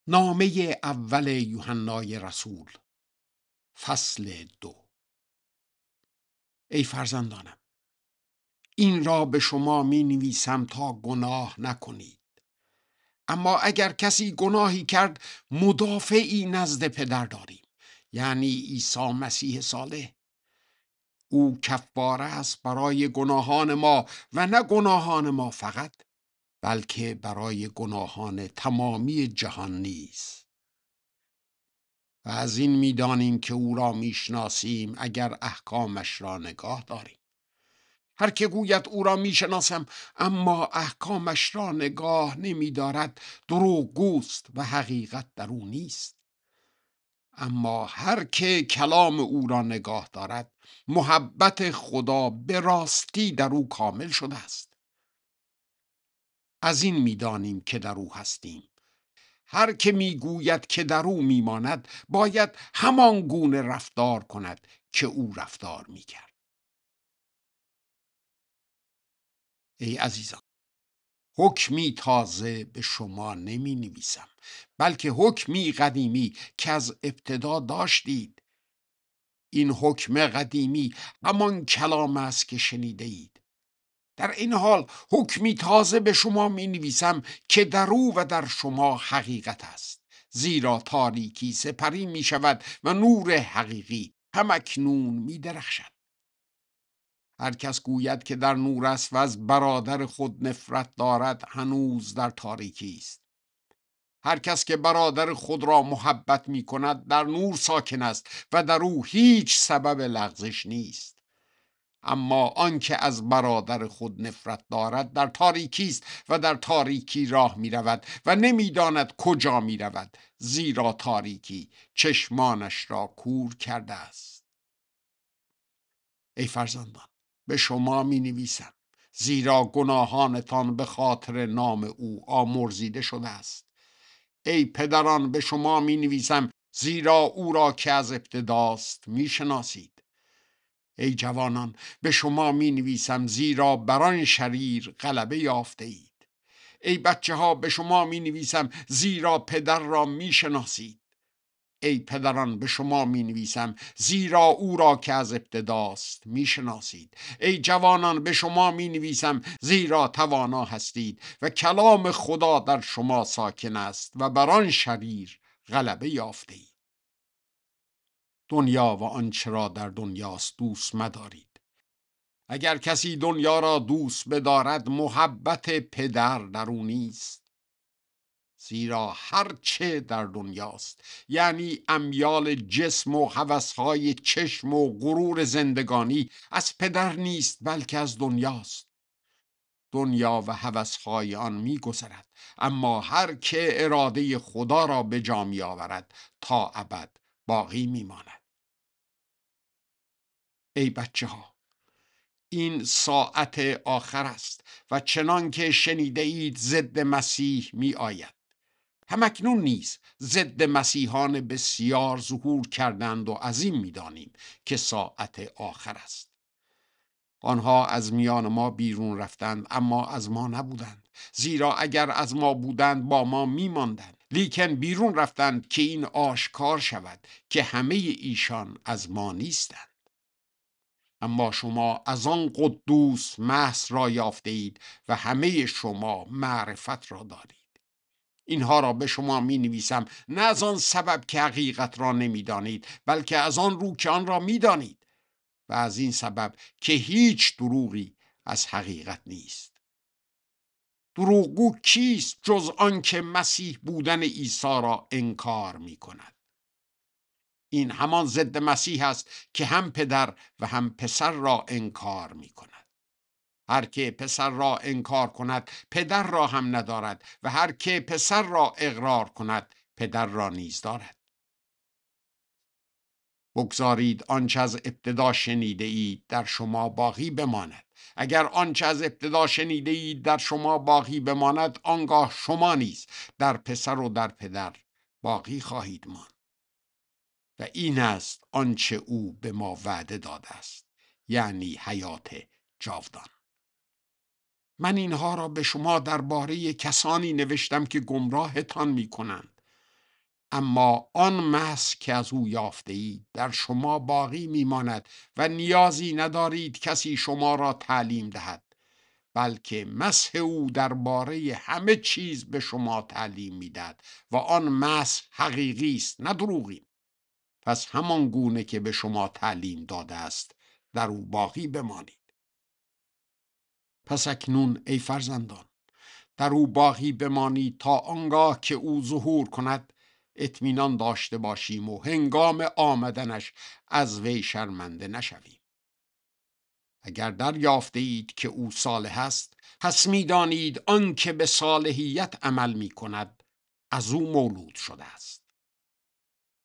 نامه اول یوحنای رسول، فصل 2. ای فرزندانم، این را به شما می نویسم تا گناه نکنید. اما اگر کسی گناهی کرد، مدافعی نزد پدر داریم، یعنی عیسی مسیح صالح. او کفاره است برای گناهان ما و نه گناهان ما فقط، بلکه برای گناهان تمامی جهان نیز. و از این می‌دانیم که او را میشناسیم اگر احکامش را نگاه داریم. هر که گوید او را میشناسم اما احکامش را نگاه نمی‌دارد، دروغگوست و حقیقت در او نیست. اما هر که کلام او را نگاه دارد، محبت خدا به راستی در او کامل شده است. از این می‌دانیم که در او هستیم. هر که میگوید که در او میماند، باید همان گونه رفتار کند که او رفتار میکرد. ای عزیزان، حکمی تازه به شما نمی نویسم، بلکه حکمی قدیمی که از ابتدا داشتید. این حکم قدیمی همان کلام است که شنیده اید. در این حال حکمی تازه به شما می نویسم که در او و در شما حقیقت است. زیرا تاریکی سپری می شود و نور حقیقی همکنون می درخشد. هر کس گوید که در نور است و از برادر خود نفرت دارد، هنوز در تاریکی است. هر کس که برادر خود را محبت می کند در نور ساکن است و در او هیچ سبب لغزش نیست. اما آنکه از برادر خود نفرت دارد در تاریکی است و در تاریکی راه می رود و نمی داند کجا می رود، زیرا تاریکی چشمانش را کور کرده است. ای فرزندان، به شما می نویسم، زیرا گناهانتان به خاطر نام او آمرزیده شده است. ای پدران، به شما می نویسم، زیرا او را که از ابتداست می شناسید. ای جوانان، به شما می نویسم، زیرا بر آن شریر غلبه یافته اید. ای بچه ها، به شما می نویسم، زیرا پدر را می شناسید. ای پدران، به شما می نویسم، زیرا او را که از ابتداست می شناسید. ای جوانان، به شما می نویسم، زیرا توانا هستید و کلام خدا در شما ساکن است و بر آن شریر غلبه یافته اید. دنیا و آنچه را در دنیاست دوست مدارید. اگر کسی دنیا را دوست بدارد، محبت پدر در او نیست. زیرا هر چه در دنیاست، یعنی امیال جسم و هوسهای چشم و غرور زندگانی، از پدر نیست بلکه از دنیاست. دنیا و هوسهای آن می‌گذرد، اما هر که اراده خدا را به جا می‌آورد تا ابد باقی می‌ماند. ای بچه ها، این ساعت آخر است و چنان که شنیده اید ضد مسیح می آید. همکنون نیز ضد مسیحان بسیار ظهور کردند و از این می دانیم که ساعت آخر است. آنها از میان ما بیرون رفتند اما از ما نبودند، زیرا اگر از ما بودند با ما می ماندند. لیکن بیرون رفتند که این آشکار شود که همه ایشان از ما نیستند. اما شما از آن قدوس محض را یافته اید و همه شما معرفت را دارید. اینها را به شما می نویسم نه از آن سبب که حقیقت را نمی دانید، بلکه از آن رو که آن را می دانید، و از این سبب که هیچ دروغی از حقیقت نیست. دروغگو کیست جز آن که مسیح بودن عیسی را انکار می کند؟ این همان ضد مسیح است که هم پدر و هم پسر را انکار می کند. هر که پسر را انکار کند پدر را هم ندارد و هر که پسر را اقرار کند پدر را نیز دارد. بگذارید آنچه از ابتدا شنیده اید در شما باقی بماند. اگر آنچه از ابتدا شنیده اید در شما باقی بماند، آنگاه شما نیز در پسر و در پدر باقی خواهید ماند. و این است آنچه او به ما وعده داده است، یعنی حیات جاودان. من اینها را به شما درباره کسانی نوشتم که گمراهتان می کنند. اما آن محض که از او یافته اید در شما باقی میماند و نیازی ندارید کسی شما را تعلیم دهد، بلکه مسح او درباره همه چیز به شما تعلیم میدهد و آن مسح حقیقی است نه دروغی. پس همان گونه که به شما تعلیم داده است در او باقی بمانید. پس اکنون ای فرزندان در او باقی بمانید تا آنگاه که او ظهور کند اطمینان داشته باشیم و هنگام آمدنش از وی شرمنده نشویم. اگر دریافته اید که او صالح است، پس می‌دانید آن که به صالحیت عمل می کند از او مولود شده است.